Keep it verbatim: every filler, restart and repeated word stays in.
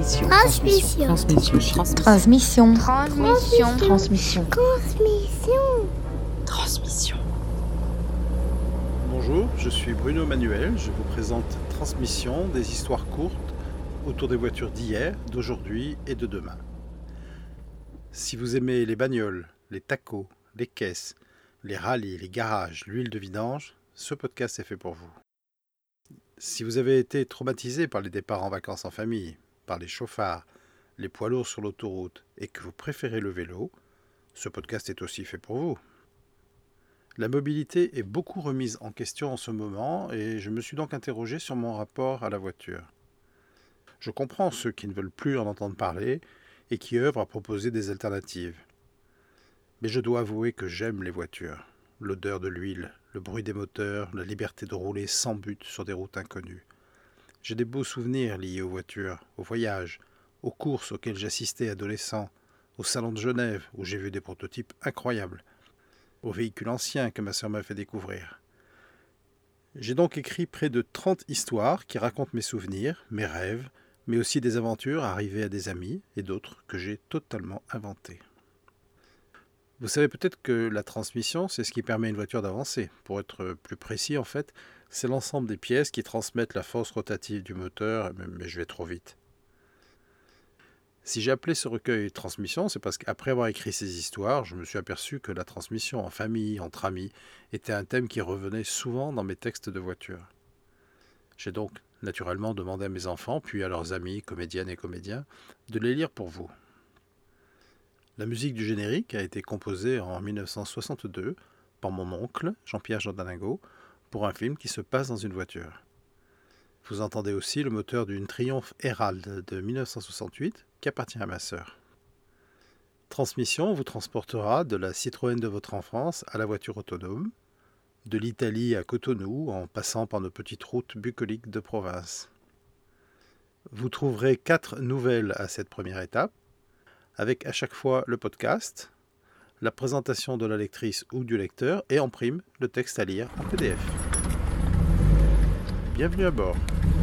Transmission. Transmission. Transmission. Transmission. Transmission. Transmission. Transmission. Transmission. Bonjour, je suis Bruno Manuel. Je vous présente Transmission, des histoires courtes autour des voitures d'hier, d'aujourd'hui et de demain. Si vous aimez les bagnoles, les tacos, les caisses, les rallyes, les garages, l'huile de vidange, ce podcast est fait pour vous. Si vous avez été traumatisé par les départs en vacances en famille, par les chauffards, les poids lourds sur l'autoroute et que vous préférez le vélo, ce podcast est aussi fait pour vous. La mobilité est beaucoup remise en question en ce moment et je me suis donc interrogé sur mon rapport à la voiture. Je comprends ceux qui ne veulent plus en entendre parler et qui œuvrent à proposer des alternatives. Mais je dois avouer que j'aime les voitures. L'odeur de l'huile, le bruit des moteurs, la liberté de rouler sans but sur des routes inconnues. J'ai des beaux souvenirs liés aux voitures, aux voyages, aux courses auxquelles j'assistais adolescent, au salon de Genève où j'ai vu des prototypes incroyables, aux véhicules anciens que ma sœur m'a fait découvrir. J'ai donc écrit près de trente histoires qui racontent mes souvenirs, mes rêves, mais aussi des aventures arrivées à des amis et d'autres que j'ai totalement inventées. Vous savez peut-être que la transmission, c'est ce qui permet à une voiture d'avancer. Pour être plus précis, en fait, c'est l'ensemble des pièces qui transmettent la force rotative du moteur, mais je vais trop vite. Si j'ai appelé ce recueil Transmission, c'est parce qu'après avoir écrit ces histoires, je me suis aperçu que la transmission en famille, entre amis, était un thème qui revenait souvent dans mes textes de voiture. J'ai donc naturellement demandé à mes enfants, puis à leurs amis, comédiennes et comédiens, de les lire pour vous. La musique du générique a été composée en dix-neuf cent soixante-deux par mon oncle, Jean-Pierre Jordaningo, pour un film qui se passe dans une voiture. Vous entendez aussi le moteur d'une Triumph Herald de dix-neuf cent soixante-huit qui appartient à ma sœur. Transmission vous transportera de la Citroën de votre enfance à la voiture autonome, de l'Italie à Cotonou en passant par nos petites routes bucoliques de province. Vous trouverez quatre nouvelles à cette première étape, avec à chaque fois le podcast, la présentation de la lectrice ou du lecteur et en prime le texte à lire en P D F. Bienvenue à bord.